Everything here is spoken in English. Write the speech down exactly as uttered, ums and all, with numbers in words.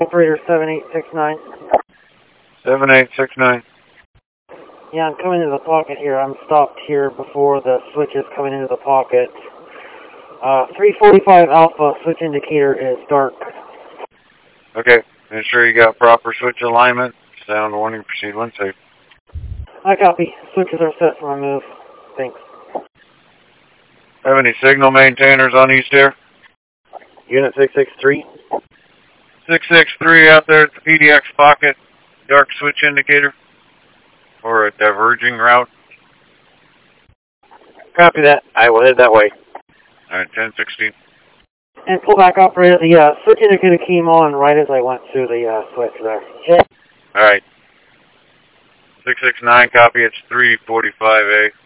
Operator seven eight six nine. seven eight six nine. Yeah, I'm coming into the pocket here. I'm stopped here before the switch is coming into the pocket. Uh, three forty-five Alpha, switch indicator is dark. Okay, ensure you got proper switch alignment. Sound warning, proceed when safe. I copy. Switches are set for my move. Thanks. Have any signal maintainers on East Air? Unit six six three. six six three out there at the P D X pocket. Dark switch indicator. Or a diverging route. Copy that. I will head that way. Alright, ten sixteen. And pull back, operator. The uh, switch indicator came on right as I went through the uh, switch there. Alright. six six nine, copy. It's three forty-five A.